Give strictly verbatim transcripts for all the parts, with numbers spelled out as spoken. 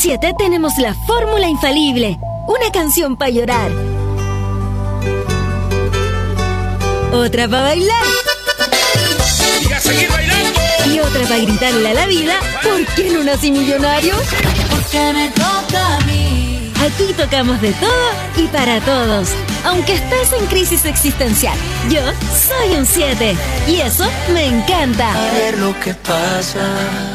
siete tenemos la fórmula infalible. Una canción para llorar. Otra para bailar. Y a seguir bailando. Y otra para gritarle a la vida: ¿por qué no nací millonario? Porque me toca a mí. Aquí tocamos de todo y para todos. Aunque estés en crisis existencial, yo soy un siete. Y eso me encanta. A ver lo que pasa.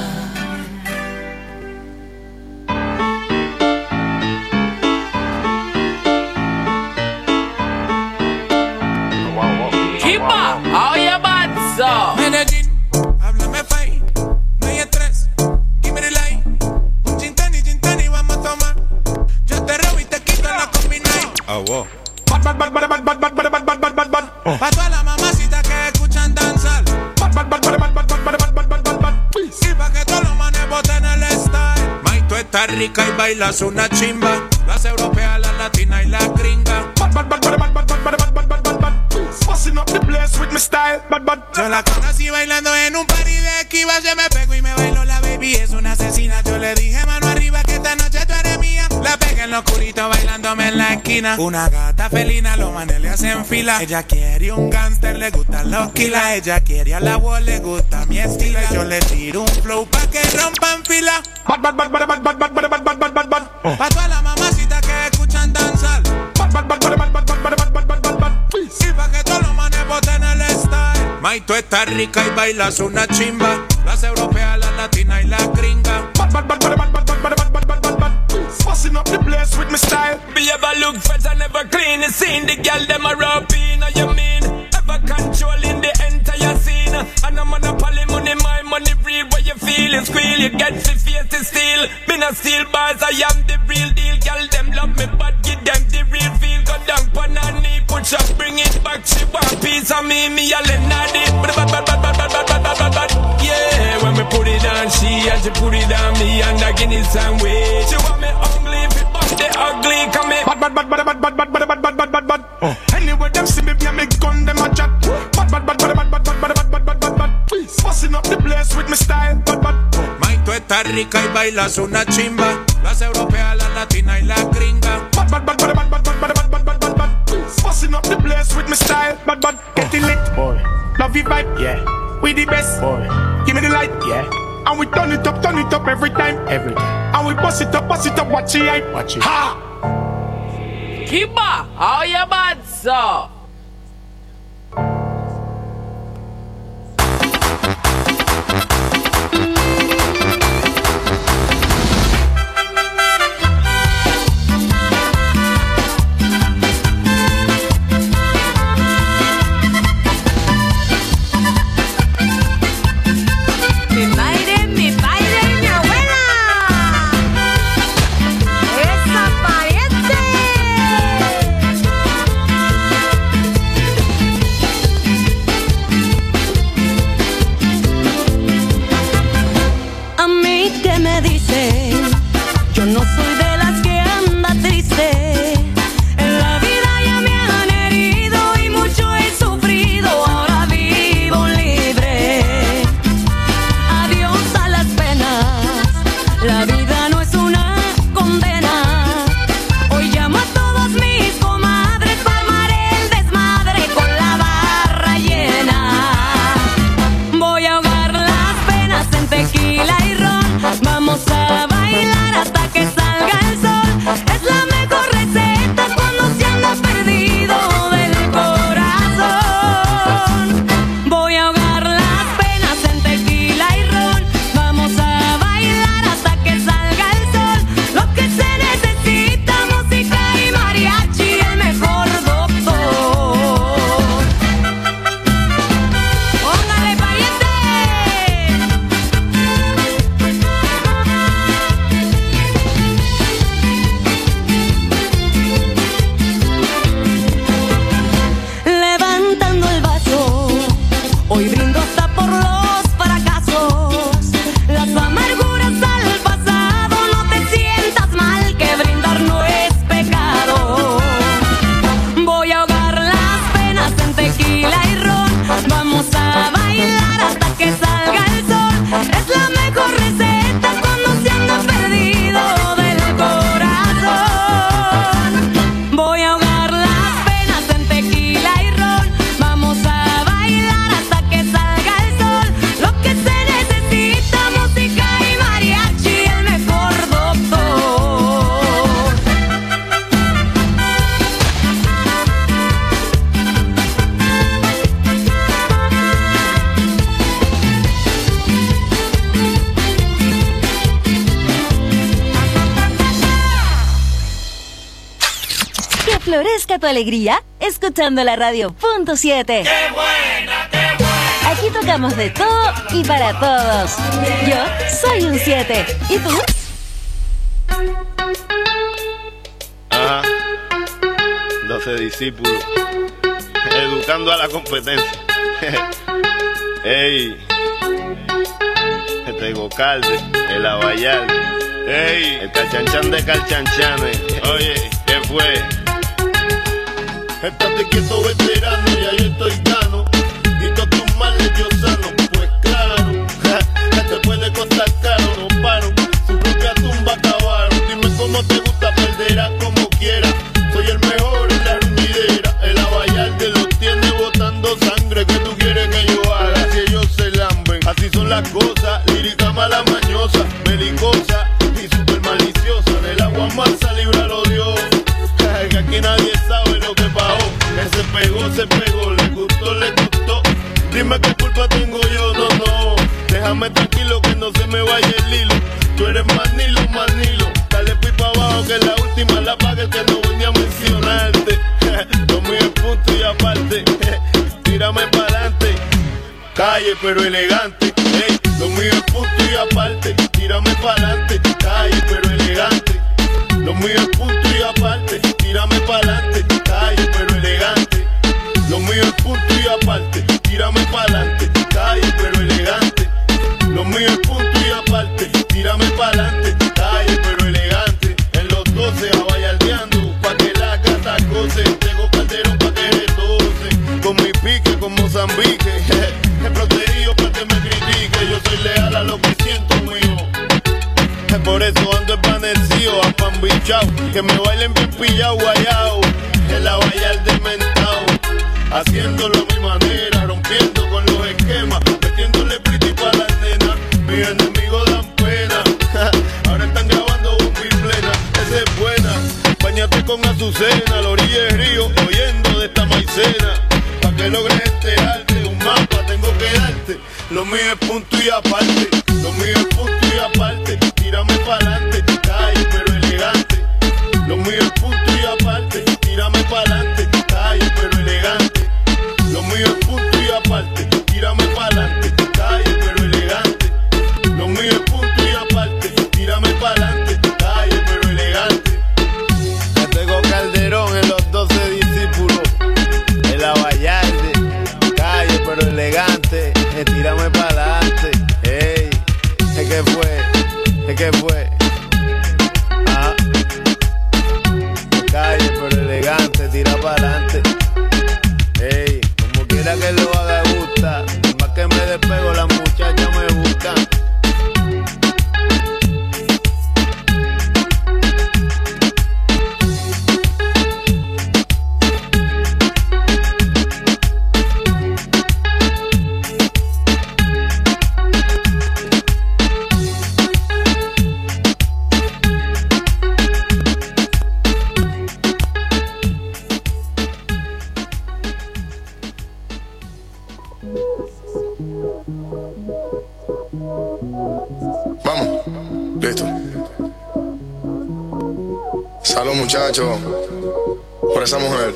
Kipa, oye Banzo. Medellín, háblame fine. No hay estrés, give me the light. Un gin tonic, gin tonic, vamos a tomar. Yo te robo y te quito la combination. Ah, wow. Bad, bad, bad, bad, bad, bad, bad, bad, bad, bad, bad, bad. Pa' todas las mamacitas que escuchan danzar. Bad, bad, bad, bad, bad, bad, bad, bad, bad, bad, bad, bad. Y pa' que todos los manes boten el style. May, tú estás rica y bailas una chimba. Las europeas, las latinas y las gringas. Bad, bad, bad, bad, bad, bad, bad, bad, bad, bad, bad, bad. Busting up the place with my style. Bad, bad. Yo la conocí bailando en un party de esquivas. Yo me pego y me bailo la baby. Es una asesina. Yo le dije mano arriba que esta noche tú eres mía. La pegué en lo oscurito bailándome en la esquina. Una gata felina, los manes le hacen fila. Ella quiere un gangster, le gustan los kilas. Ella quiere a la voz, le gusta mi estilo. Yo le tiro un flow pa' que rompan fila. Bad, bad, bad, bad, bad, bad, bad, bad, bad, bad, bad, bad. Pa' todas las mamacitas que escuchan danzar. Bad, bad, bad, bad, bad, bad, bad, bad, bad, bad, bad, bad. Y pa' que todos los manes boten el style. May, tú estás rica y bailas una chimba. Las europeas, las latinas y las gringas. Bad, bad, bad, bad, bad, bad, bad, bad, bad, bad, bad, bad. Busting up the place with my style. Be ever look fresh and never clean. You seen the girl them a rapping, you mean? Ever controlling the entire scene. And I'm on a poly money, my money real. Where you feel it squeal, you get the face to steal. Me not steal bars, I am the real deal. Girl them love me, but give them the real feel. Go down pan her knee, push up, bring it back. She want piece of me, me a lenadi. Bad, bad, bad, bad, bad, bad, bad, bad, bad, bad. Yeah, when me put it on she, and she put it on me, and I give it some way. She want me ugly, if it bump the ugly, come in. Bad, bad, bad, bad, bad, bad, bad, bad, bad, bad, bad, bad. Anyway, them see me, me a make gun, them a chat. Bad, bad, bad, bad, bad, bad, bad, bad, bad, bad, bad, bad. Busting up the place with my style. Bad, bad. May, tú estás rica y bailas una chimba. Las europeas, las latinas y las gringas. Bad, bad, bad, bad, bad, bad, bad, bad, bad, bad, bad, bad. Busting up the place with my style. Bad, bad. Getting lit, boy. Love you vibe, yeah. We the best, boy. Give me the light, yeah. And we turn it up, turn it up every time, every time. And we bust it up, bust it up, watch it hype, watch it. Ha! Kiba, oye Banzo. Vamos a bailar hasta que salga florezca tu alegría escuchando la radio punto siete. ¡Qué buena, qué buena! Aquí tocamos de todo y para todos. Yo soy un siete. ¿Y tú? Ajá. doce discípulos. Educando a la competencia. Ey. Este Gocalde, el Abayal. Ey. El Calchanchan de Calchanchanes. Oye, ¿qué fue? Estate quieto, veterano, ya yo estoy gano. Y todos tus males yo sano. Pues claro, te puede costar caro, no paro. Su propia tumba acabaron. Dime cómo te gusta, perderás como quieras. Soy el mejor en la ruñidera. El Abayalde los tiene botando sangre. ¿Qué tú quieres que yo haga? Si ellos se lamben. Así son las cosas. Lírica mala mañosa, belicosa y super maliciosa. Del agua mansa, líbralo Dios. Que aquí nadie sabe lo que pasó. Que se pegó, se pegó, le gustó, le gustó. Dime qué culpa tengo yo, no, no. Déjame tranquilo que no se me vaya el hilo. Tú eres manilo, manilo. Dale pipa abajo que la última la paga el que no venía a mencionarte. Lo mío es punto y aparte. Tírame pa'lante. Calle pero elegante. Hey, lo mío es punto y aparte. Tírame pa'lante. Calle pero elegante. Lo mío es punto y aparte. Tírame pa'lante. Calle pero elegante. Lo mío es punto y aparte. Tírame pa'lante. Calle pero elegante. Lo mío es punto y aparte. Tírame pa'lante. Calle pero elegante. En los doce abayaldeando pa' que la gata goce. Tengo Calderón pa' que retose. Con mi pique con Mozambique. El protegido pa' que me critique. Yo soy leal a lo que siento mío. Por eso ando espanecido, apambichao. Que me bailen bien pillao, guayao. El Abayalde mentao. Haciéndolo a mi manera, rompiendo con los esquemas. Metiéndole pretty pa' las nenas. Mis enemigos dan pena. Ahora están grabando bomba y plena. Esa es buena. Báñate con Azucena, a la orilla del río, oyendo de esta maicena. Pa' que logres este arte, un mapa tengo que darte. Lo mío es punto y aparte. Lo mío es punto y aparte. Tírame pa'lante, calle pero elegante. Lo mío es punto y aparte. Tírame pa'lante, calle pero elegante. Lo mío es punto y aparte. Tírame pa'lante, calle pero elegante. Lo mío es punto y aparte. Tírame pa'lante, calle pero elegante. Me tengo Calderón en los doce discípulos. El Abayalde, calle pero elegante. Tírame pa'lante. Ey, ¿qué fue? ¿Qué fue? Ah, calle pero elegante, tira pa'lante. Ey, como quiera que lo haga gusta. Más que me despego, las muchachas me buscan. Vamos, listo. Salud muchachos, por esa mujer.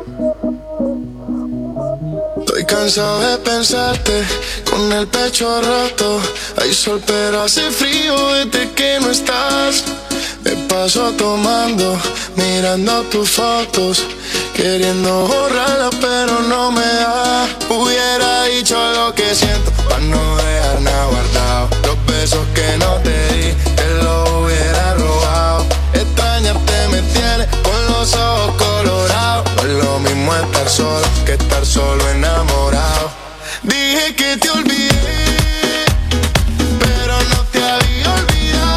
Estoy cansado de pensarte, con el pecho roto. Hay sol pero hace frío desde que no estás. Me paso tomando, mirando tus fotos, queriendo borrarlas pero no me da. Hubiera dicho lo que siento pa' no dejar nada guardado. Los besos que no te di, te los hubiera robado. Extrañarte me tiene con los ojos colorados. No es lo mismo estar solo que estar solo enamorado. Dije que te olvidé, pero no te había olvidado.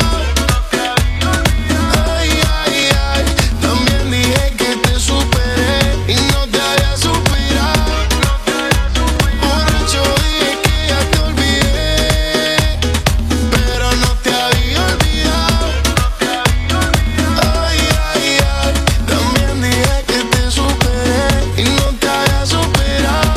Ay, ay, ay, también dije que te superé y no te había superado. Borracho dije que ya te olvidé, pero no te había olvidado. Ay, ay, ay, también dije que te superé y no te había superado.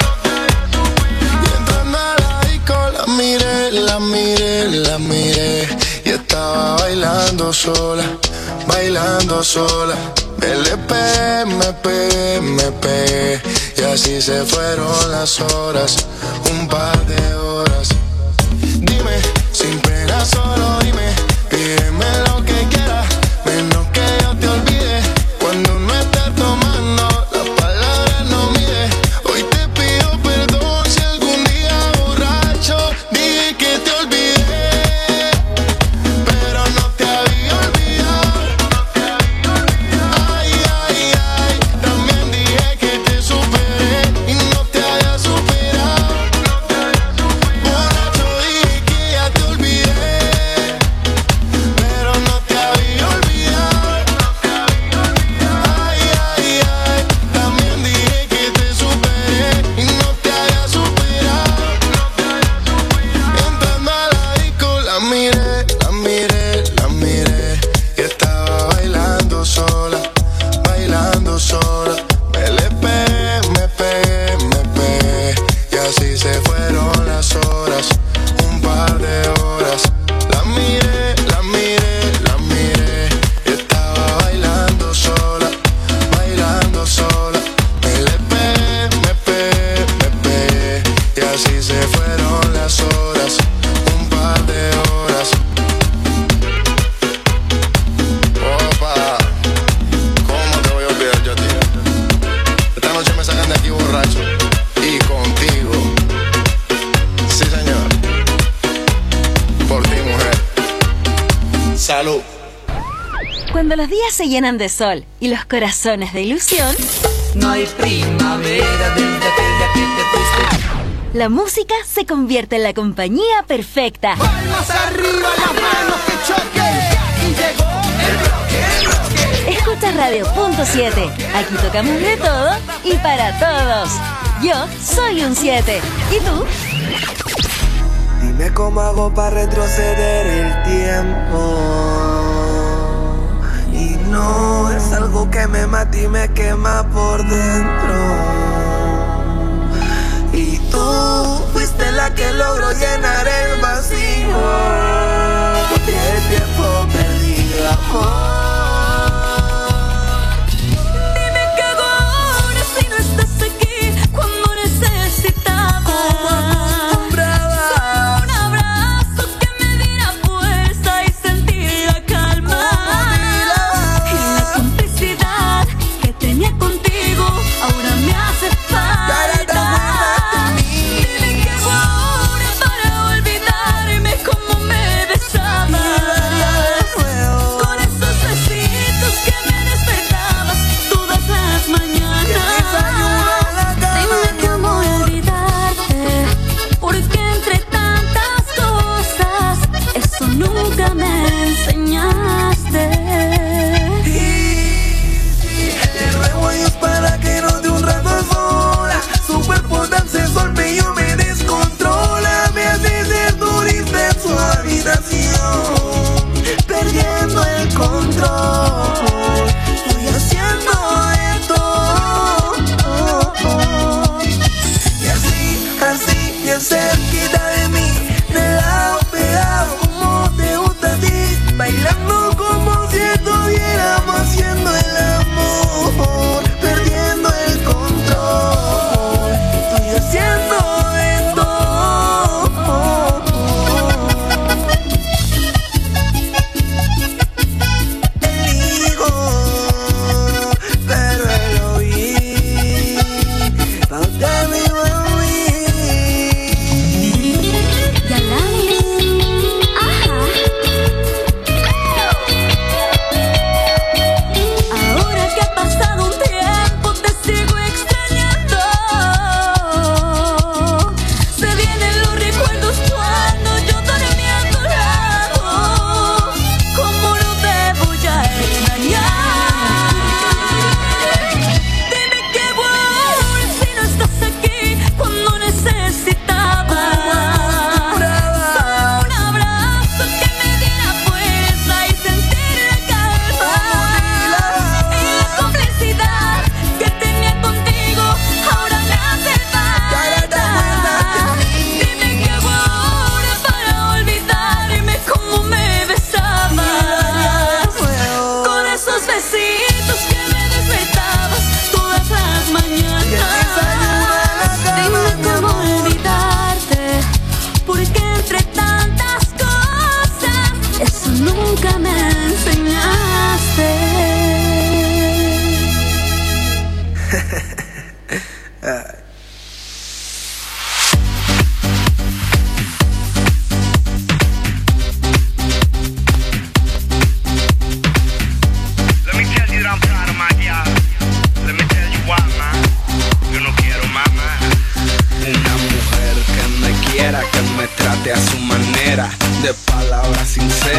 Y entrando a la disco la miré, la miré, la miré y estaba bailando sola, bailando sola. L P, M P, M P. Y así se fueron las horas, un par de horas. Dime, sin pena solo dime, pídeme lo que quieras, menos que yo te olvide. Cuando no estés tomando, las palabras no mide. Hoy te pido perdón si algún día borracho dije que te olvidé, pero no te había olvidado. Ay, ay, ay, también dije que te superé y no te había superado. Borracho dije que ya te olvidé, pero no te había olvidado. Ay, ay, ay, también dije que te superé y no te había superado. Entrando a la disco la miré, la miré, la miré y estaba bailando sola, bailando sola. Me le pegué, me pegué, me pegué y así se fueron las horas, un par de horas. La miré, la miré, la miré y estaba bailando sola, bailando sola. Me le pegué, me pegué, me pegué y así se fueron las horas, un par de horas. Opa, ¿cómo te voy a olvidar yo a ti? Esta noche me sacan de aquí borracho y contigo. Sí, señor. Por ti, mujer. Salud. Cuando los días se llenan de sol y los corazones de ilusión, No hay primavera desde aquella que te fuiste. la música se convierte en la compañía perfecta. Palmas arriba, las manos que choquen. Y llegó el bloque, el bloque. Escucha Radio Punto siete. Aquí tocamos de todo y para todos. Yo soy un siete. ¿Y tú? Dime cómo hago para retroceder el tiempo. Y no es algo que me mata y me quema por dentro. Y tú fuiste la que logró llenar el vacío. Y el tiempo perdido, amor. Dime qué hago ahora si no estás aquí cuando necesitaba. Como acostumbraba. Solo un abrazo que me diera fuerza y sentir la calma. Y la complicidad que tenía contigo ahora me hace falta. Dime qué hago ahora para olvidarme cómo me besabas. Con esos besitos que me despertabas todas las mañanas. Dime cómo olvidarte, porque entre tantas cosas eso nunca me enseñaste. Le ruego a Dios para que no de un rato a sola. Su cuerpo tan sensual, bello me descontrola. Me hace ser turista en su habitación, perdiendo el control. Estoy haciendo esto. Y así, así, bien cerquita de mí, de lado pegado, como te gusta a ti. Bailando como si estuviéramos haciendo el amor, perdiendo el control. Estoy haciendo esto. El higo, pero el oír, pa' usted me iba a oír. Ya la ves. Ajá. Ahora que ha pasado un tiempo te sigo extrañando. Se vienen los recuerdos cuando yo dormía a tu lado. ¿Cómo no te voy a extrañar? Dime qué hago ahora si no estás aquí cuando necesitaba. Solo un abrazo que me diera fuerza y sentir la calma. Y la complicidad que tenía contigo ahora me hace falta. Dime qué hago ahora para olvidarme cómo me besabas. Con esos besitos que me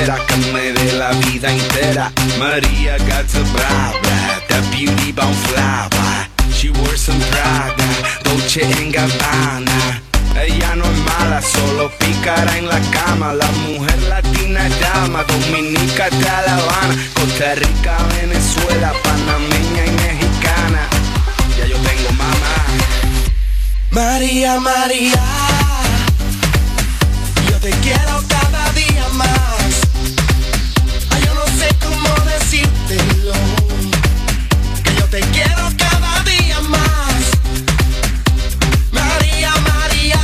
espera que me dé la vida entera. Maria got the bra bra, that beauty bound fly by. She wears some Prada, Dolce and Gabbana. Ella no es mala, solo pícara en la cama. La mujer latina llama, dominica de La Habana, Costa Rica, Venezuela, panameña y mexicana. Ya yo tengo mamá. María, María, yo te quiero cada día más. Ay, yo no sé cómo decírtelo, que yo te quiero cada día más. María, María,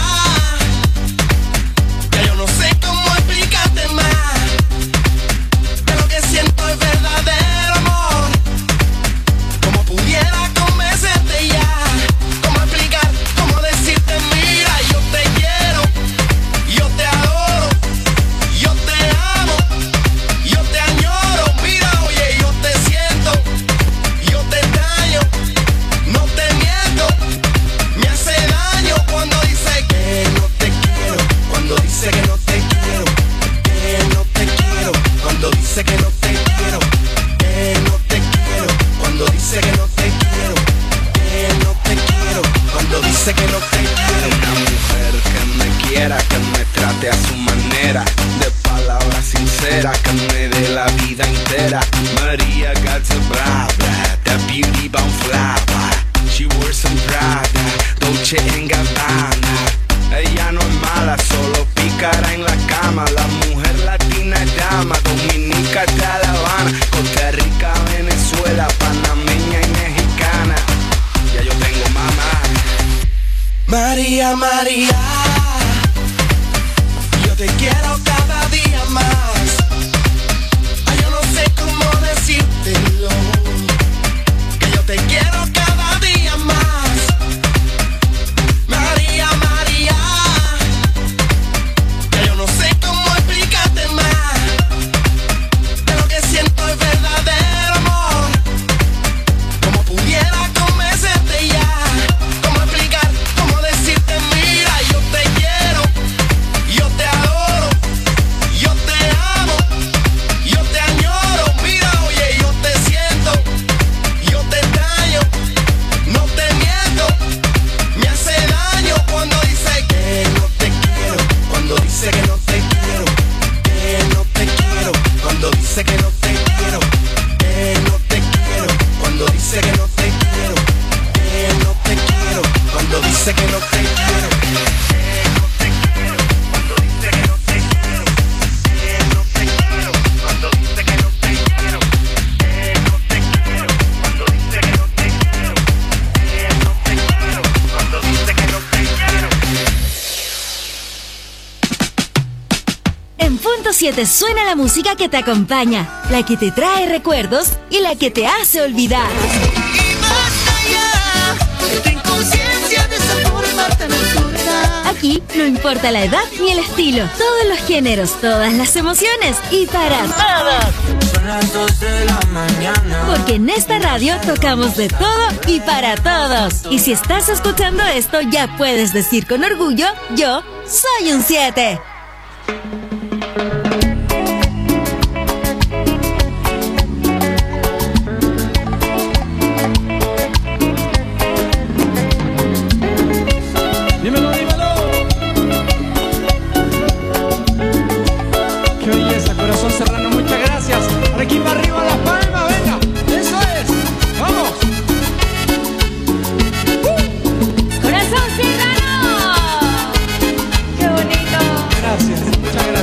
que yo no sé cómo explicarte más, que lo que siento es verdadero amor. Como pudiera convencerte ya, cómo explicar, cómo decirte, mira, yo te quiero, yo te adoro, yo te amo, yo te añoro. Mira, oye, yo te siento, yo te extraño, no te miento. Me hace daño cuando dice que no te quiero, cuando dice que no te quiero, que no te quiero, cuando dice que no te quiero, que no te quiero, cuando dice que no te quiero, que no te quiero, cuando dice que no te quiero. Una mujer que me quiera, que me trate a su manera, de palabras sinceras, que me dé la vida entera. Maria got the bra bra, that beauty bound fly by. She wears some Prada, Dolce and Gabbana. Ella no es mala, solo pícara en la cama. La mujer latina llama, dominica de La Habana, Costa Rica, Venezuela, panameña y mexicana. Ya yo tengo mamá. María, María, yo te quiero cada día más. Ay, yo no sé cómo decírtelo, que yo te quiero cada día más. María, María, que yo no sé cómo explicarte más, que lo que siento es verdadero amor. Como pudiera convencerte ya, cómo explicar, cómo decirte, mira, yo te quiero, yo te adoro, yo te amo, yo te añoro. Mira, oye, yo te siento, yo te extraño, no te miento. Me hace daño cuando dice que no te quiero, cuando dice que no te quiero, que no te quiero, cuando dice que no te quiero, que no te quiero, cuando dice que no te quiero, que no te quiero, cuando dice que no te quiero, que no te quiero, cuando dice que no te quiero, que no te quiero, cuando dice que no te quiero, que no te quiero, cuando dice que no te quiero, que no te quiero, cuando dice que no te quiero. En Punto siete suena la música que te acompaña, la que te trae recuerdos y la que te hace olvidar. Y más allá, ten conciencia de esa forma tan absurda. Aquí no importa la edad ni el estilo, todos los géneros, todas las emociones y para todos. Son las dos de la mañana. Porque en esta radio tocamos de todo y para todos. Y si estás escuchando esto, ya puedes decir con orgullo, yo soy un siete. Dímelo, dímelo. Qué belleza, corazón serrano, muchas gracias. Por aquí para arriba las palmas, venga. Eso es. Vamos. Corazón serrano. Qué bonito. Gracias, muchas gracias.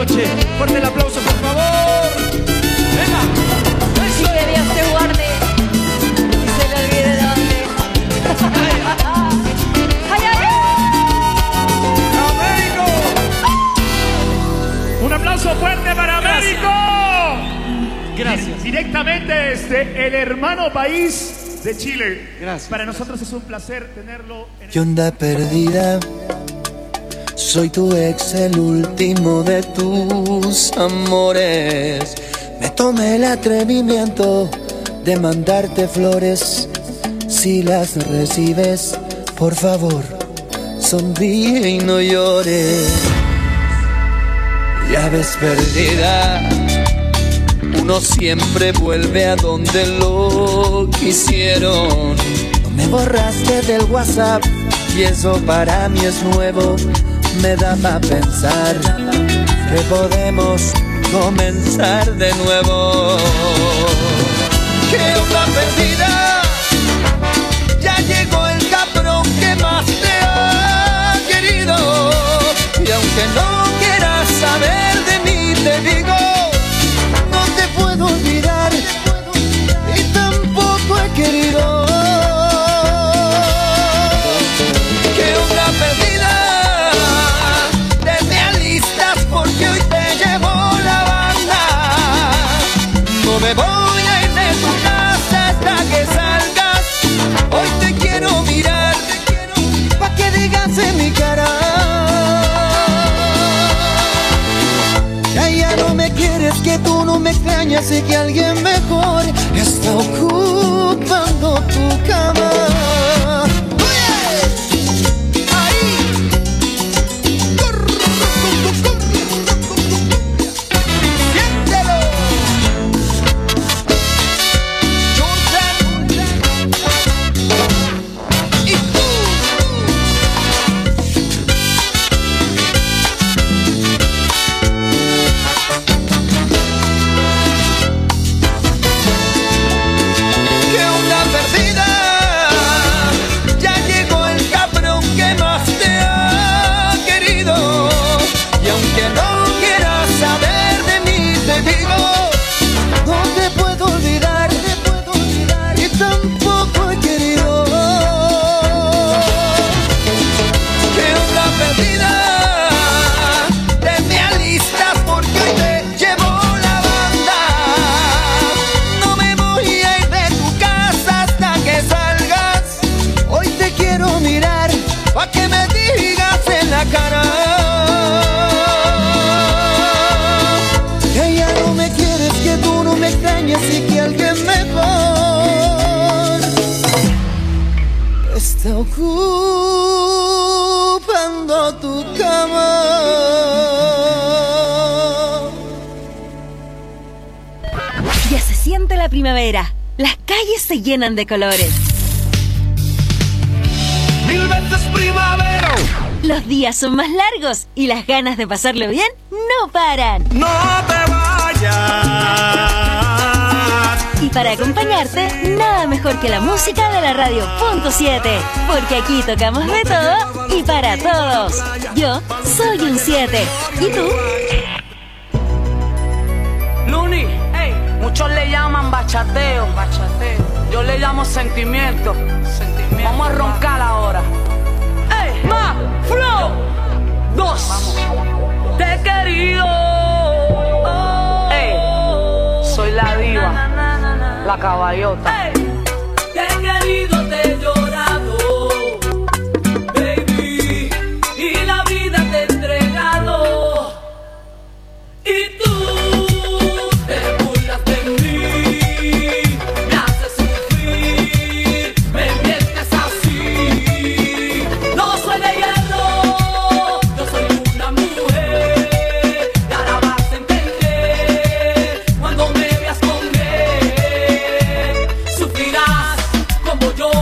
noche. Fuerte el aplauso, por favor. Venga. Y que Dios te guarde y se le olvide de dónde. ¡Ay, ay, ay! ¡Américo! Un aplauso fuerte para Américo. Gracias. Directamente desde el hermano país de Chile. Gracias. Para nosotros es un placer tenerlo en ¿Qué onda perdida? Soy tu ex, el último de tus amores. Me tomé el atrevimiento de mandarte flores. Si las recibes, por favor, sonríe y no llores. Ya ves perdida, uno siempre vuelve a donde lo quisieron. No me borraste del WhatsApp y eso para mí es nuevo. Me da para pensar que podemos comenzar de nuevo. ¿Qué onda perdida? Ya llegó el cabrón que más te ha querido. Y aunque no quieras saber de mí, te digo, no te puedo olvidar y tampoco he querido. ¿Qué onda perdida? Te alistas porque hoy te llevo la banda. No me voy a ir de tu casa hasta que salgas. Hoy te quiero mirar pa' que digas en mi cara. Ya, ya no me quieres, que tú no me extrañas y que alguien mejor está ocupando tu cama. Así que alguien mejor está ocupando tu cama. Ya se siente la primavera. Las calles se llenan de colores. Mil veces primavera. Los días son más largos y las ganas de pasarlo bien no paran. No te vayas. Y para acompañarte, nada mejor que la música de la radio Punto siete, porque aquí tocamos de todo y para todos. Yo soy un siete. ¿Y tú? Luni, hey, muchos le llaman bachateo, bachateo. Yo le llamo sentimiento. Sentimiento. Vamos a roncar ahora. Hey, más flow. Dos. Vamos. Te he querido. Hey, soy la diva. La caballota. Hey, te he querido, te he llorado, baby, y la vida te he entregado. Y tú te burlas de mí, me haces sufrir, me mientes así. No soy de hierro, yo soy una mujer, y ahora vas a entender cuando me veas con él. Sufrirás como yo.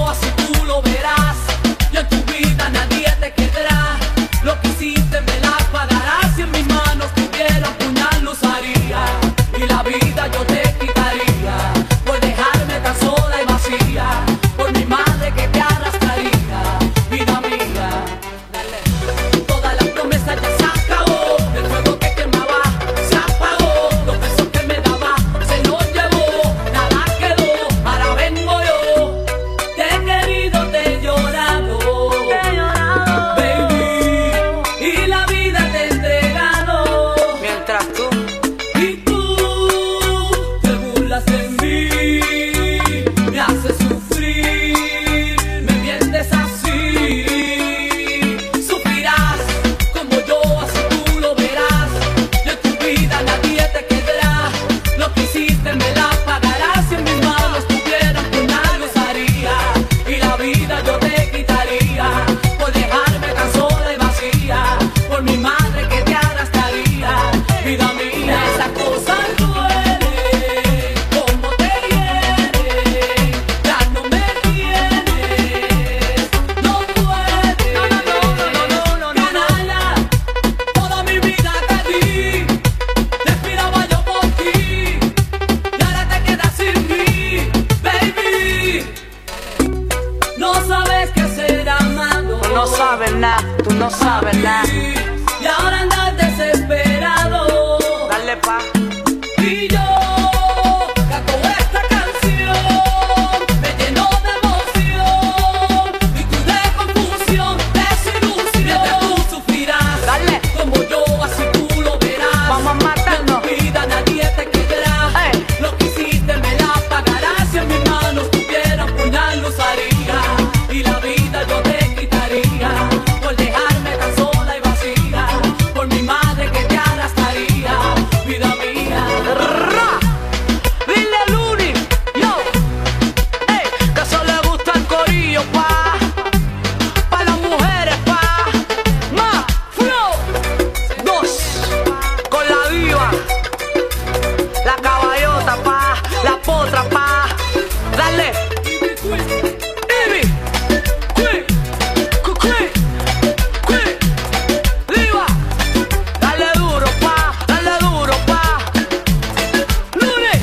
hiciste me la pagarás. Si en mis manos tuvieran puñal lo usaría y la vida yo te quitaría por dejarme tan sola y vacía, por mi madre que te arrastraría. Vida mía, esa cosa duele, como te hiere, ya no me tienes, no puedes, no, no, no, no, no, no, no, canalla, toda mi vida te di, respiraba yo por ti, y ahora te quedas sin mí, baby. No sabes qué ser amado, tú no sabes nada, tú no sabes nada, y ahora andas desesperado. Dale pa. Y yo canto esta canción, me lleno de emoción, y tú de confusión, desilusión. Mientras tú sufrirás, dale, como yo, así tú lo verás. Vamos a matarnos. En tu vida nadie te quedará. Hey. Lo que hiciste me la pagarás. Si en mis manos tuviera un puñal lo usaría y la vida yo te quitaría por dejarme tan sola y vacía, por mi madre que te arrastraría. Vida mía. Ra. Dile a Luni, yo, ey, que eso le gusta el corillo, pa, pa las mujeres, pa, más flow, dos, con la diva, la caballota, pa, la potra, pa, dale, Ivy, Quick, Quick, Quick, diva, dale duro, pa, dale duro, pa, Luni.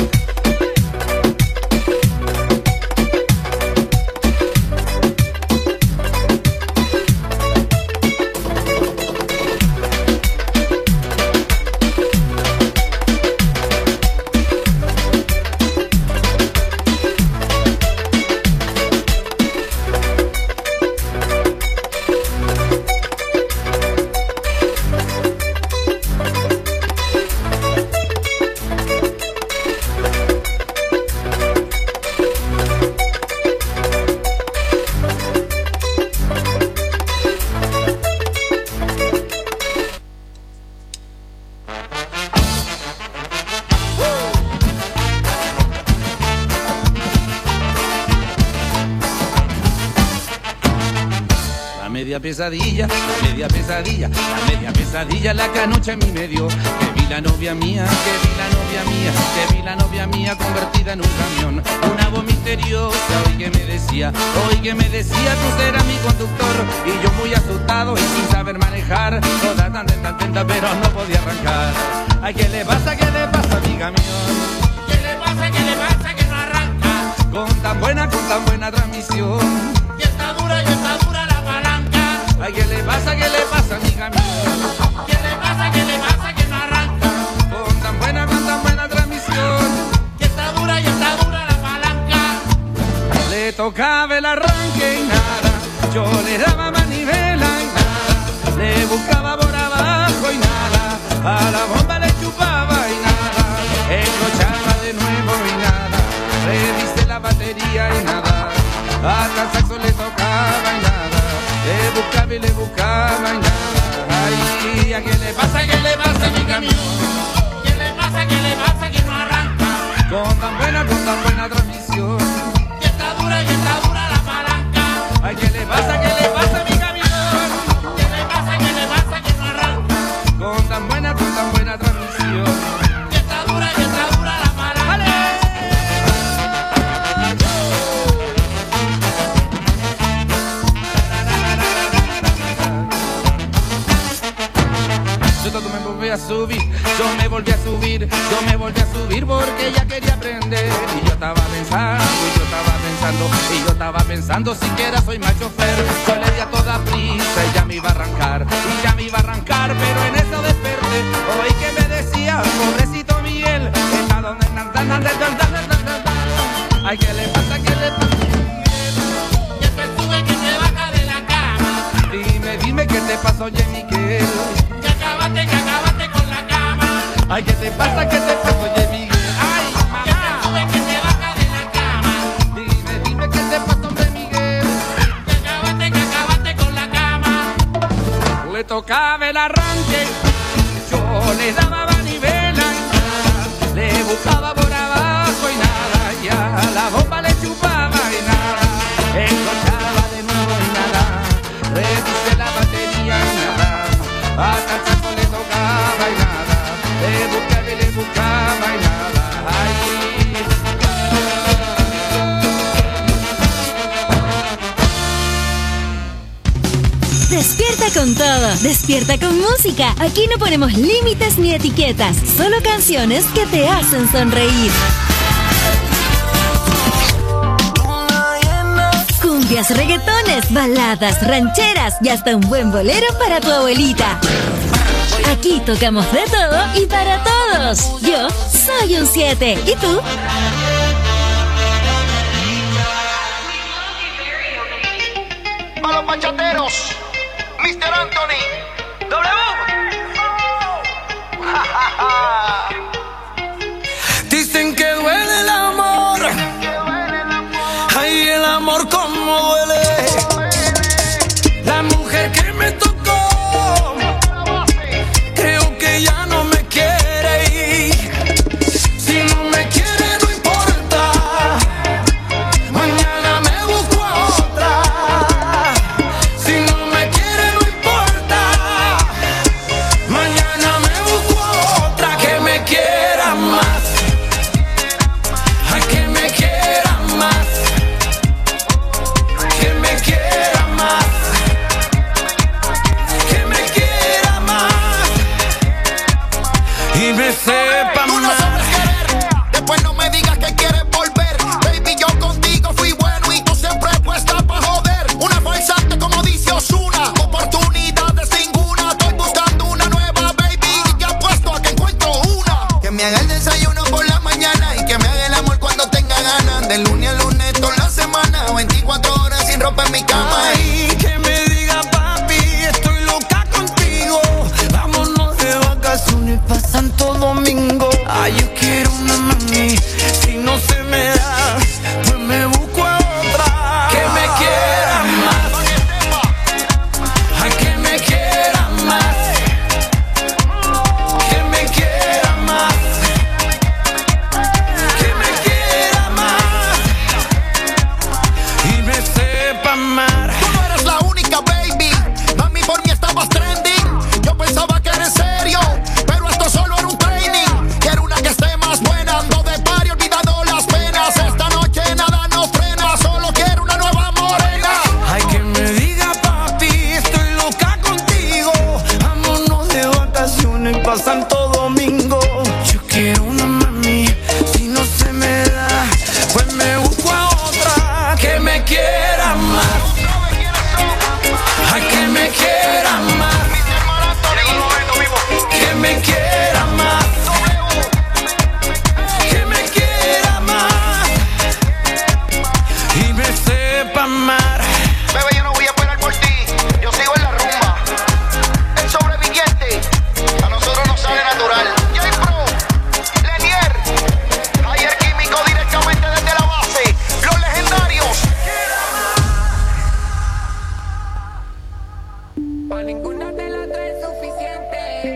La media pesadilla, la media pesadilla, la media pesadilla la que anoche a mí me dio. Que vi la novia mía, que vi la novia mía, que vi la novia mía convertida en un camión. Una voz misteriosa hoy que me decía, hoy que me decía tú serás mi conductor. Y yo muy asustado y sin saber manejar, toda tan tenta, tenta pero no podía arrancar. Ay, ¿qué le pasa, qué le pasa a mi camión? ¿Qué le pasa, qué le pasa que no arranca? Con tan buena, con tan buena transmisión. Y está dura, y está dura la palanca. Ay, ¿qué le pasa, qué le pasa a mi camión? ¿Qué le pasa, qué le pasa que no arranca? Con tan buena, con tan buena transmisión. Y está dura, y está dura la palanca. Le tocaba el arranque y nada, yo le daba manivela y nada, le buscaba por abajo y nada, a la bomba le chupaba y nada, encochaba de nuevo y nada, revisé la batería y nada, hasta el saxo le tocaba y nada, le buscaba y le buscaba y nada. Ay, ¿a qué le pasa, qué le pasa a mi camión? ¿Qué le pasa, qué le pasa que no arranca? Con tan buena, con tan buena transmisión. Y está dura, y está dura la palanca. Ay, ¿qué le pasa, qué le pasa a mi camión? ¿Qué le pasa, qué le pasa que no arranca? Con tan buena, con tan buena transmisión. Y está dura, y está dura la palanca. ¡Vale! Yo todo me volví a subir, yo me volví a subir, yo me volví a subir porque ella quería aprender. Y yo estaba pensando, y yo estaba pensando, y yo estaba pensando siquiera soy mal chofer. Yo le di a toda prisa y ya me iba a arrancar, y ya me iba a arrancar, pero en eso desperté. Oí que me decía, pobrecito Miguel, está donde andan, andan, andan, andan, andan. Ay, ¿qué le pasa, qué le pasa? Y después tuve que te baja de la cama. Dime, dime qué te pasó, oye Miguel. Que acabaste, que acabaste con la cama. Ay, ¿qué te pasa, qué te pasó, oye Miguel? Ay, mamá. Que te tuve que te baja de la cama. Dime, dime qué te pasó, oye Miguel. Que acabaste, que acabaste con la cama. Le tocaba el arranque, yo le daba manivela y nada, le buscaba por ahí. todo. Despierta con música. Aquí no ponemos límites ni etiquetas, solo canciones que te hacen sonreír. Cumbias, reggaetones, baladas, rancheras y hasta un buen bolero para tu abuelita. Aquí tocamos de todo y para todos. Yo soy un siete. ¿Y tú? A los bachateros, mister Anthony, W. Dicen que duele el amor. Ay, el amor como duele. La mujer que me tocó, creo que ya no me quiere ir. Si no me quiere no importa, mañana me busco a otra. Si no me quiere no importa, mañana me busco a otra que me quiera más. Ay, que me quiera más. Que me quiera más. Que me quiera más. Y me sepa Tú no más. sabes querer, después no me digas que quieres volver. Baby, yo contigo fui bueno y tú siempre puesta pa' joder. Una falsante como dice Ozuna, oportunidades ninguna. Estoy buscando una nueva, baby, y te apuesto a que encuentro una. Que me haga el desayuno por la mañana y que me haga el amor cuando tenga ganas. De lunes a lunes toda la semana, veinticuatro horas sin ropa en mi cama. Ay, que me diga papi, estoy loca contigo. Vámonos de vacaciones pa' Santo Domingo. Ay, yo quiero una mami, si no se me da, pues me busco a otra. Que me quiera más. Ay, que me quiera más. Que me quiera más. Que me quiera más. Y me sepa amar. Tú no eres la única, baby. Mami, por mí estabas trending. Yo pensaba que eres serio, pero esto solo era un training. Quiero una que esté más buena, ando de party olvidando las penas. Esta noche nada nos frena, solo quiero una nueva morena. Ay, que me diga papi, estoy loca contigo. Vámonos de vacaciones pa' Santo Domingo. Yo quiero una mami, si no se me da, pues me busco a otra. Que me quiera más. Ay, que me quiera más. Que me quiera más. Que me quiera más. Y me sepa amar. Bebé, yo no voy a esperar por ti, yo sigo en la rumba. El sobreviviente, a nosotros nos sale natural. J-Pro, Lenier, Ayer Químico directamente desde la base. Los legendarios. Pa' ninguna de las tres es suficiente.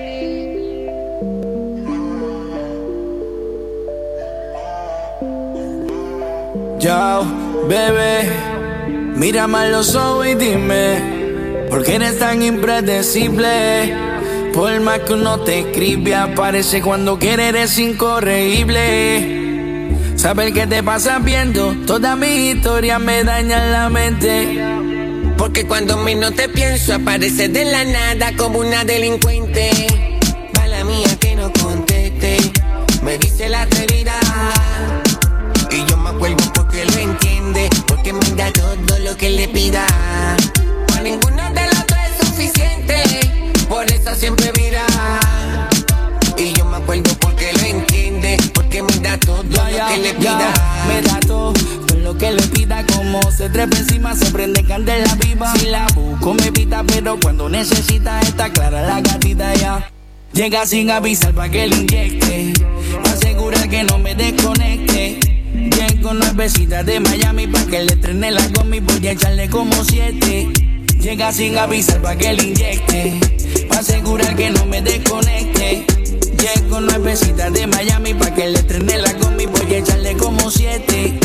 Yo, bebé, mírame a los ojos y dime, ¿por qué eres tan impredecible? Por más que uno te escribe, aparece cuando quiere, eres incorregible. Saber qué te pasa viendo, toda mi historia me daña la mente. Porque cuando menos te pienso, apareces de la nada como una delincuente. Mala mía que no conteste, me dice la atrevida. Y yo me acuerdo porque lo entiende, porque me da todo lo que le pida. Para ninguna de las dos es suficiente, por eso siempre mira. Y yo me acuerdo porque lo entiende, porque me da todo Ya, lo ya, que le ya, pida. me da todo, todo lo que le pida. Como se trepa encima, se prende candela viva. Si la busco me evita, pero cuando necesita está clara la gatita ya. Llega sin avisar pa' que le inyecte, asegura que no me desconecte. Llego nuevecitas de Miami pa' que le trene la gomi, voy a echarle como siete. Llega sin avisar pa' que le inyecte, pa' asegurar que no me desconecte. Llego nuevecitas de Miami pa' que le trene la gomi, voy a echarle como siete.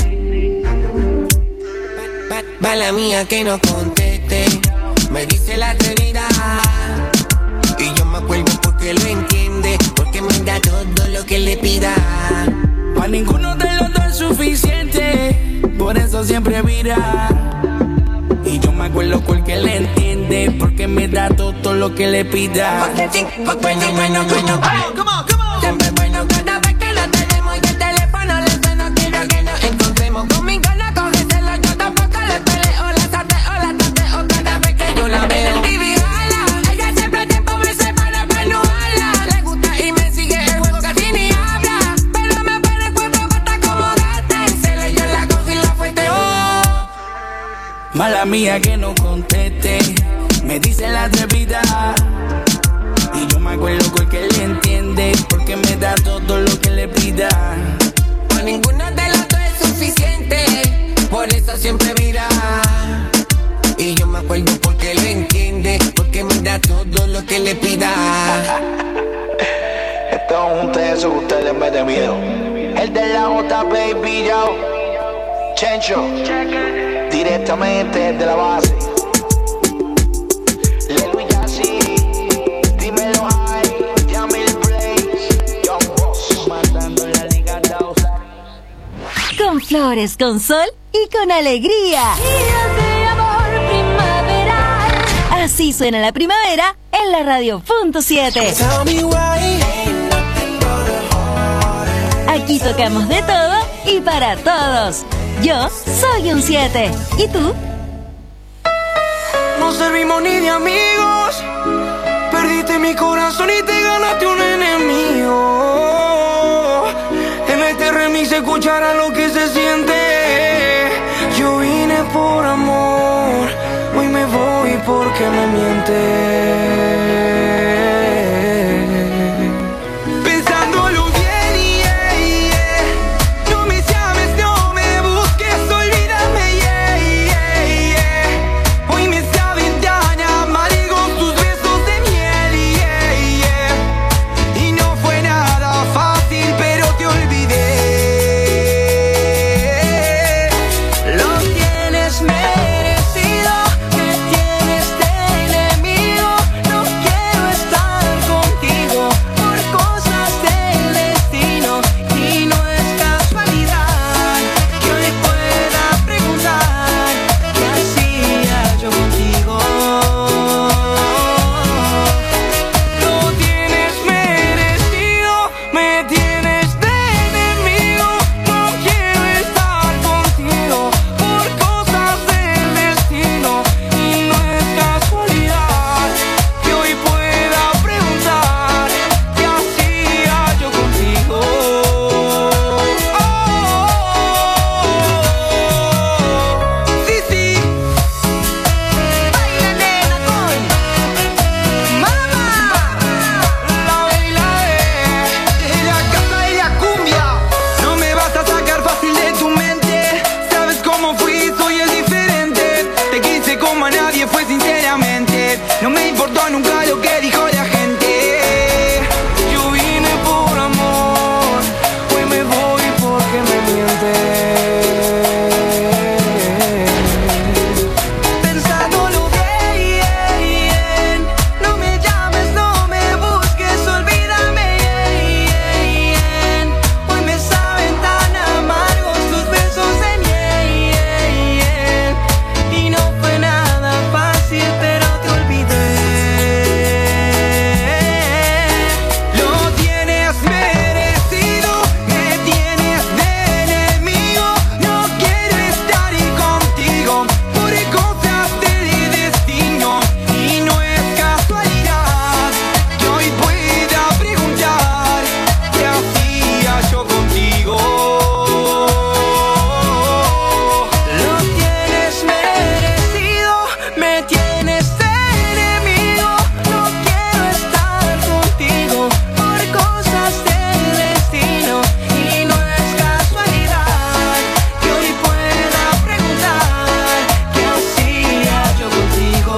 Mala mía que no conteste, me dice la atrevida. Y yo me acuerdo porque lo entiende, porque me da todo lo que le pida. Pa' ninguno de los dos es suficiente, por eso siempre mira. Y yo me acuerdo porque le entiende, entiende, porque me da todo lo que le pida. Bueno, bueno, bueno, siempre es bueno cada vez que lo tenemos y el teléfono le suena. Quiero que nos encontremos. Conmigo no cógeselo, yo tampoco le peleo. La sateo, la tateo cada vez que yo la veo. Y vigala, ella siempre tiempo me separa para no hablar. Le gusta y me sigue el juego, casi ni habla. Pero me pone el cuerpo hasta como gata. Y se le dio la cosa y la fuente. Oh. Mala mía que no conteste, me dice la atrevida. Y yo me acuerdo porque él entiende, porque me da todo lo que le pida. Para ninguno de los dos es suficiente, por eso siempre mira. Y yo me acuerdo porque él entiende, porque me da todo lo que le pida. Estamos juntos en eso que usted les mete miedo. El de la J, baby, yo Chencho, directamente desde la base. Con flores, con sol y con alegría. Días de amor primaveral. Así suena la primavera en la radio punto siete. Aquí tocamos de todo y para todos. Yo soy un siete. ¿Y tú? No servimos ni de amigos. Perdiste mi corazón y te ganaste un enemigo. En este remix escucharás lo que se siente. Yo vine por amor, hoy me voy porque me mientes. Pensándolo bien, yeah, yeah. No me llames, no me busques, olvídame, yeah, yeah, yeah. Hoy me saben tan amargos tus besos de miel, yeah, yeah. Y no fue nada fácil, pero te olvidé. Lo tienes merecido, me tienes de enemigo. No quiero estar contigo por cosas del destino. Y no es casualidad que hoy pueda preguntar qué hacía yo contigo. Lo tienes merecido, me tienes de enemigo. No quiero estar contigo por cosas del destino. Y no es casualidad que hoy pueda preguntar qué hacía yo contigo. Sí, sí. Baila, nena, con mamá. La ve y la ve. Ella canta, ella cumbia. No me vas a sacar fácil de tu mente. Sabes cómo fui, soy el diferente. Te quise como a nadie, fue sinceramente. No me importó nunca lo que dijo la gente. Yo vine por amor, hoy me voy porque me mientes. Pensándolo bien, bien. No me llames, no me busques, olvídame, bien. Hoy me saben tan amargos tus besos de miel. Y no fue nada fácil, pero te olvidé. Lo tienes merecido, me tienes de enemigo. No quiero estar contigo por cosas del destino. Y no es casualidad que hoy pueda preguntar qué hacía yo contigo. Lo tienes merecido, me tienes de enemigo. No quiero estar contigo por cosas del destino. Y no es casualidad que hoy pueda preguntar qué hacía yo contigo.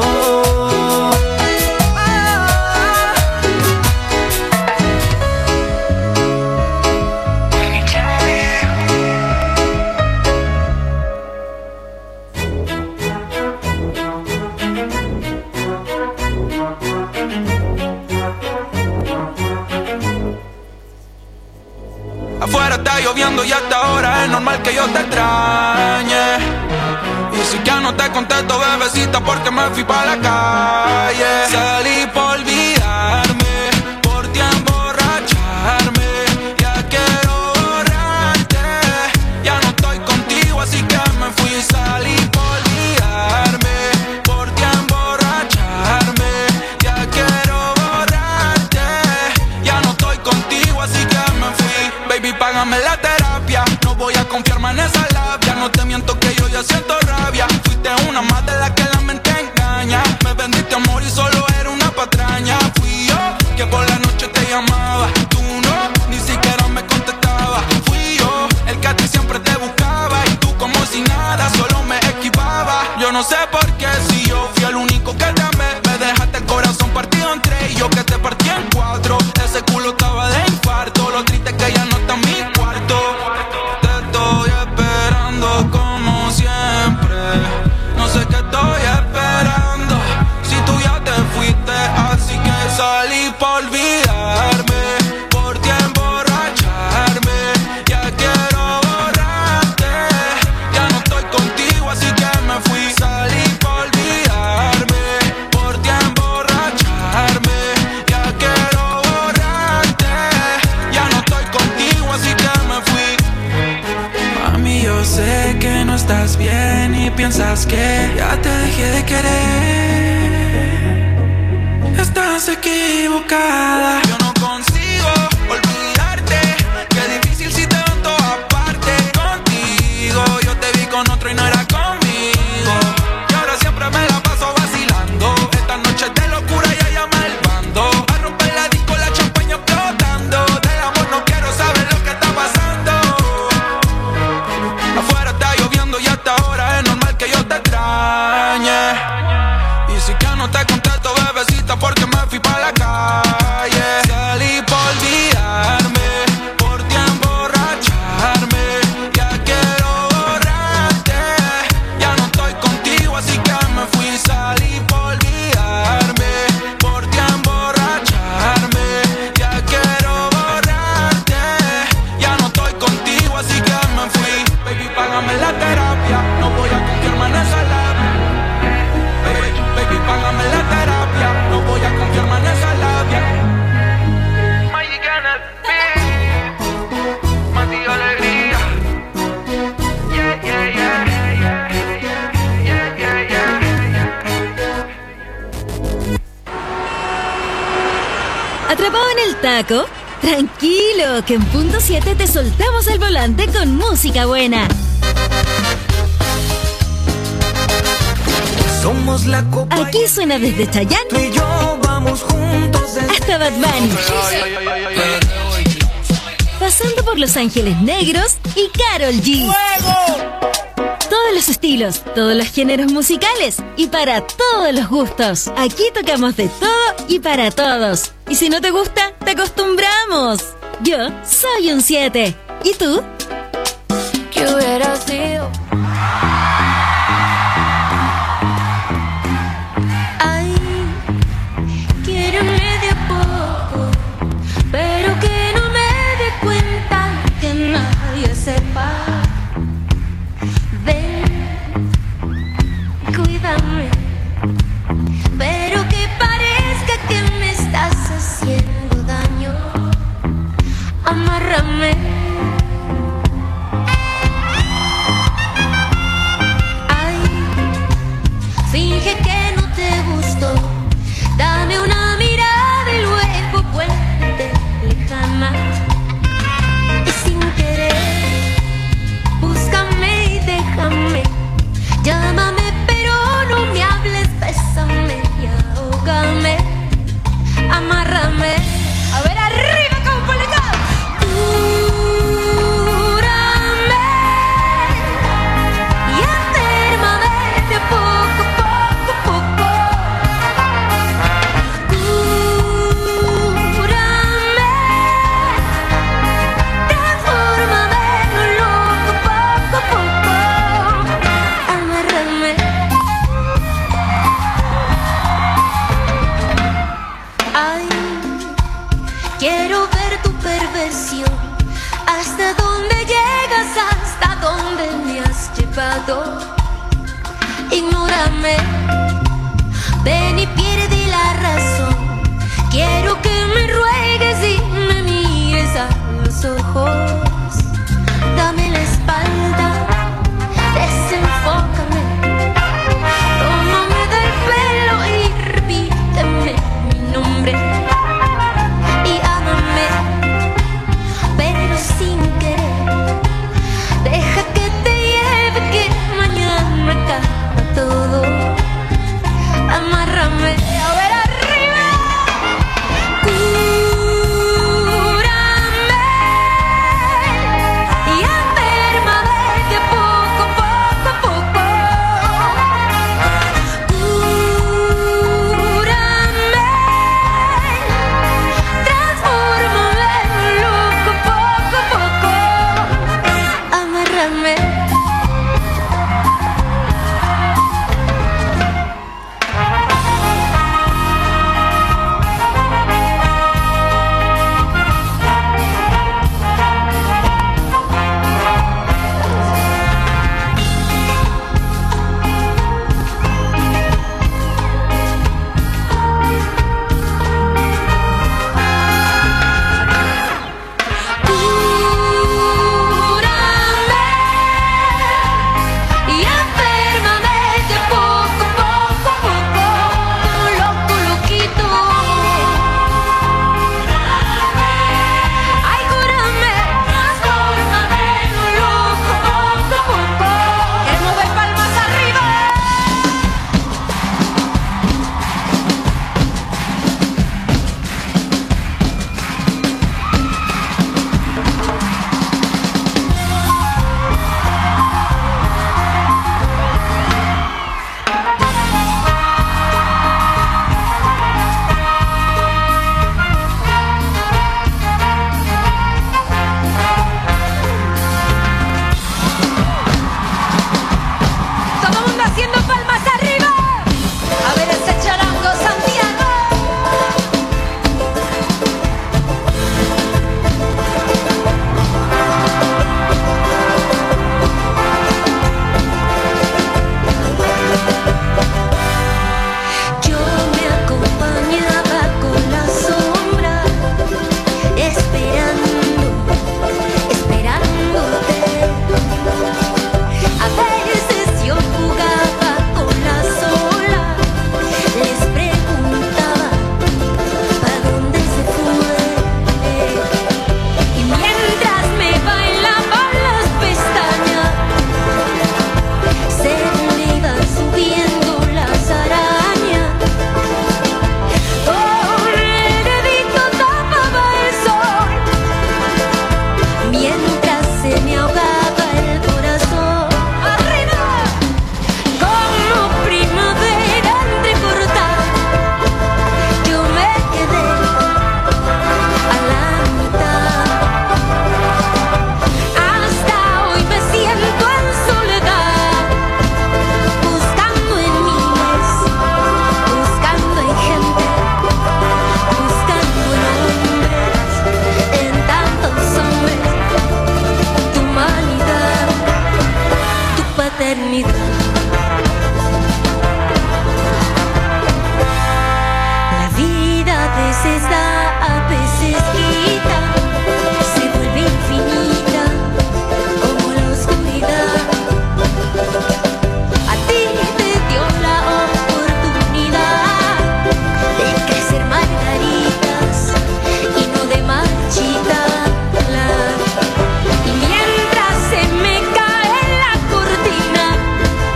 Afuera está lloviendo y hasta ahora es normal que yo te extrañe. Y si ya no te contesto, bebecita, porque me fui pa' la calle. Salí por olvidarme, por ti emborracharme. Ya quiero borrarte, ya no estoy contigo, así que me fui. Salí por olvidarme, por ti emborracharme. Ya quiero borrarte, ya no estoy contigo, así que me fui. Baby, págame la terapia, no voy a confiarme en esa labia. No te miento que yo ya siento rabia. Fuiste una más de la que la mente engaña. Me vendiste amor y solo era una patraña. Fui yo que por la noche te llamaba, tú no, ni siquiera me contestabas. Fui yo el que a ti siempre te buscaba y tú como si nada, solo me esquivaba. Yo no sé por qué, si yo fui el único que te amé, me dejaste el corazón partido en tres y yo que te partí en cuatro. Ese culo estaba de infarto, lo triste es que ya no está en mi cuarto. Te estoy esperando como siempre, no sé qué estoy esperando, si tú ya te fuiste, así que salí por olvidarme, por ti emborracharme. Ya quiero borrarte, ya no estoy contigo, así que me fui. Salí por olvidarme, por ti emborracharme. Ya quiero borrarte, ya no estoy contigo, así que me fui. Mami, yo sé que no estás bien y piensas que ya te dejé de querer. Estás equivocada. Yo no consigo olvidarte, qué difícil si te veo en todas partes. Contigo yo te vi con otro y no era conmigo, y ahora siempre me la paso vacilando. Esta noche de locura ya llama el bando, a romper la disco, la champaña explotando. Del amor no quiero saber lo que está pasando. Afuera está lloviendo y hasta ahora es normal que yo te extrañe. Y si que no te contesto, bebecita, porque me fui pa' la calle. Salí por olvidarme, por ti emborracharme. Ya quiero borrarte, ya no estoy contigo, así que me fui. Salí por olvidarme, por ti emborracharme. Ya quiero borrarte, ya no estoy contigo, así que me fui. Baby, págame la terapia, no voy a confiarme en esa labia. Baby, baby, págame la terapia, no voy a confiarme en esa labia. Mati alegría. Yeah, yeah, yeah, yeah, yeah, yeah, yeah, yeah. ¿Atrapado en el taco? Tranquilo, que en punto siete te soltamos el volante con música buena. Somos la copa. Aquí suena desde Chayanne Tú y yo vamos juntos desde hasta Bad Bunny, pasando por Los Ángeles Negros y Karol G. Todos los estilos, todos los géneros musicales y para todos los gustos. Aquí tocamos de todo y para todos. Y si no te gusta, te acostumbramos. Yo soy un siete. ¿Y tú? ¿Qué hubiera sido? Ay, quiero irme de a poco, pero que no me dé cuenta, que nadie sepa. Ven, cuídame, pero que parezca que me estás haciendo daño. Amárrame. Ay, finge que no te gustó. Dame una mirada y luego vuelve lejana. Y sin querer, búscame y déjame. Llámame pero no me hables, bésame y ahógame. Amárrame. A ver, arriba, complicado. Cúrame y aférmame de poco, poco, poco. Cúrame, transfórmame en un loco, poco, poco. Amárrame. Ay, quiero ver tu perversión. ¿Hasta dónde llegas? ¿Hasta dónde me has llevado? Ignórame, ven y pierde la razón. Quiero que me ruegues y me mires a los ojos. Dame la espalda, desenfócame. Tómame del pelo y repíteme mi nombre. Y ámame, pero sin querer. Deja que te lleve, que mañana acaba todo. Amárrame, a ver arriba. Cúrame y aférmame de poco, poco, poco. Cúrame, transfórmame en loco, poco, poco. Amárrame. Y aférmame de poco, poco, poco, loco, loquito. Ay, cúrame, transfórmame en un loco, poco, poco. Que mueve palmas arriba. Todo el mundo haciendo palmas arriba. A ver ese charango, Santiago. Yo me acompañaba con la sombra, esperando, esperándote. A veces yo jugaba con las olas, les preguntaba ¿para dónde se fue? Y mientras me bailaban las pestañas, se me iban subiendo las arañas. Con el dedito tapaba el sol, mientras se me ahogaba el corazón. ¡Arriba! Como primavera entrecortada, yo me quedé a la mitad. Hasta hoy me siento en soledad, buscando en miles, buscando en gente, buscando en hombres, en tantos hombres, tu humanidad, tu paternidad. La vida a veces da, a veces quita, se vuelve infinita como la oscuridad. A ti te dio la oportunidad de crecer margaritas y no de marchitarlas. Y mientras se me cae la cortina,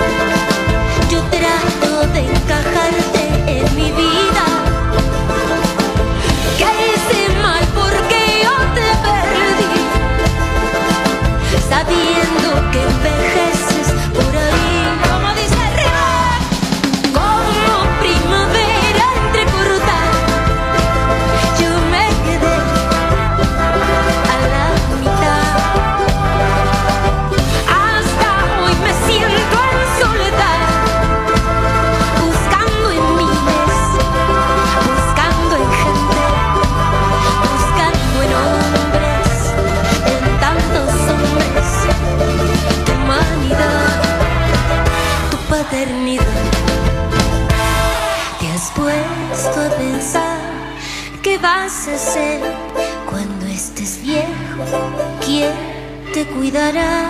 vas a hacer cuando estés viejo? ¿Quién te cuidará?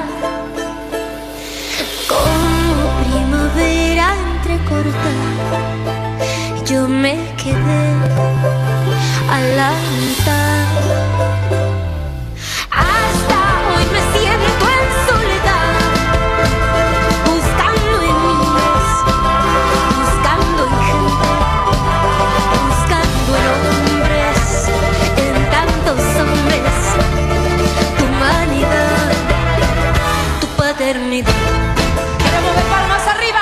Como primavera entrecortada, yo me quedé a la mitad. Hasta hoy me siento en soledad, buscando en niños, buscando en gente, buscando en hombres, en tantos hombres, tu humanidad, tu paternidad. ¡Queremos ver palmas arriba!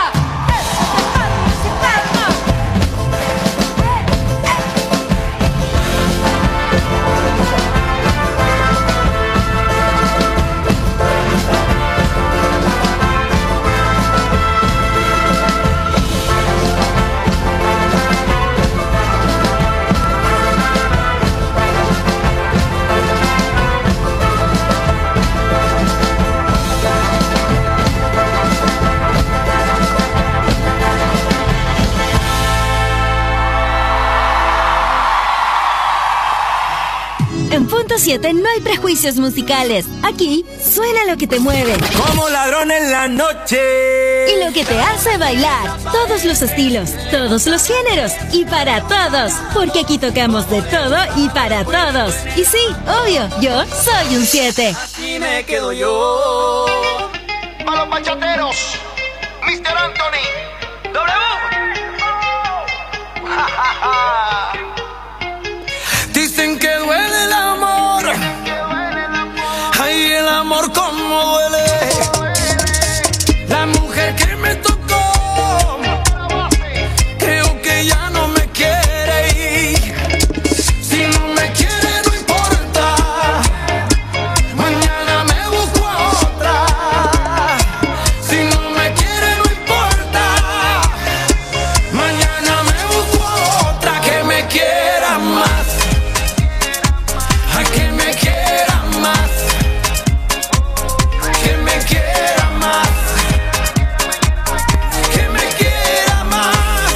En Punto siete no hay prejuicios musicales. Aquí suena lo que te mueve. Como ladrón en la noche. Y lo que te hace bailar. Todos los estilos, todos los géneros. Y para todos. Porque aquí tocamos de todo y para todos. Y sí, obvio, yo soy un siete. Aquí me quedo yo. A los bachateros, mister Anthony. W. Dicen que duele el amor. Ay, el amor como duele. La mujer que me tocó, creo que ya no me quiere ir. Si no me quiere no importa, mañana me busco a otra. Si no me quiere no importa, mañana me busco a otra que me quiera más. Que me quiera más, que me quiera más, que me quiera más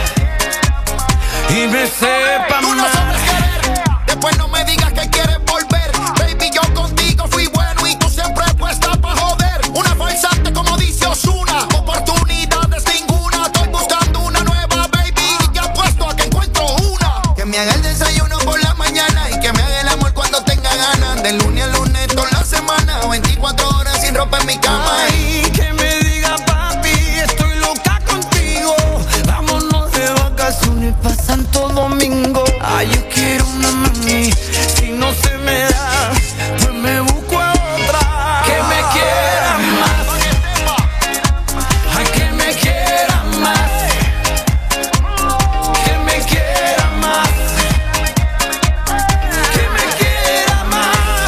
y me sepa Tú no más. sabes querer, después no me digas que quieres volver. Baby, yo contigo fui bueno y tú siempre puesta pa' joder. Una falsante como dice Ozuna, oportunidades ninguna. Estoy buscando una nueva, baby, y ya apuesto a que encuentro una. Que me haga el desayuno por la mañana y que me haga el amor cuando tenga ganas. De lunes a lunes toda la semana, veinticuatro horas sin ropa en mi cama. Ay, que me diga papi, estoy loca contigo. Vámonos de vacaciones pa' Santo Domingo. Ay, yo quiero una mami, si no se me da, pues me busco a otra. Que me quiera más, ay, que me quiera más, que me quiera más, que me quiera más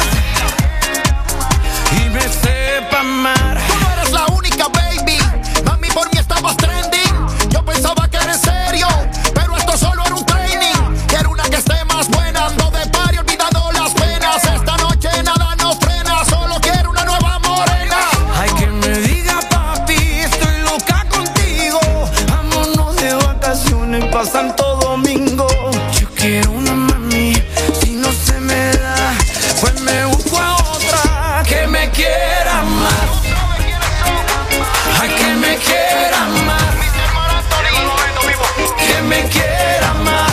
y me sepa amar. Tú no eres la única, baby. Mami, por mí estabas trending. Yo pensaba que eres serio, pero esto solo era un training. Quiero una que esté más buena, ando de party olvidando las penas. Esta noche nada nos frena, solo quiero una nueva morena. Ay, que me diga papi, estoy loca contigo. Vámonos de vacaciones pa' Santo Domingo. Yo quiero una mami, si no se me da, pues me busco a otra que me quiera más. Ay, que me quiera más, que me quiera más,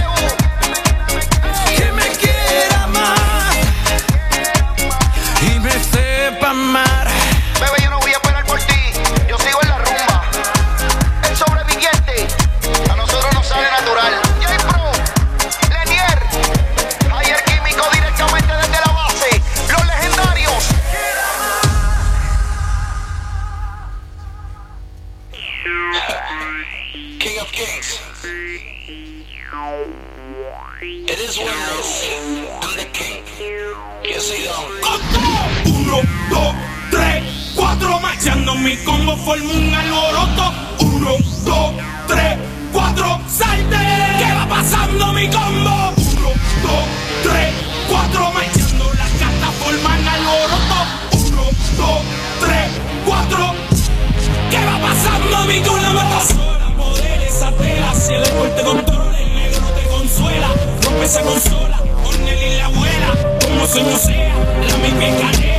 que me quiera más y me sepa amar. Bebé, yo no voy a esperar por ti, yo sigo en la rumba. El sobreviviente, a nosotros nos sale natural. J-Pro, Lenier, Javier Químico directamente desde la base. Los legendarios. King of Kings. It is what it is. I'm the king. Yo soy Don. Uno, dos, tres, cuatro, marchando mi combo forma un alboroto. Uno, dos, tres, cuatro, salte. ¿Qué va pasando mi combo? Uno, dos, tres, cuatro, marchando las cartas forman alboroto. Uno, dos, tres, cuatro. ¿Qué va pasando mi con la mata sola? Poder esa tela, si el deporte controla, el negro te consuela. Rompe se consola, con él y la abuela, como sueño sea, la misma escalera.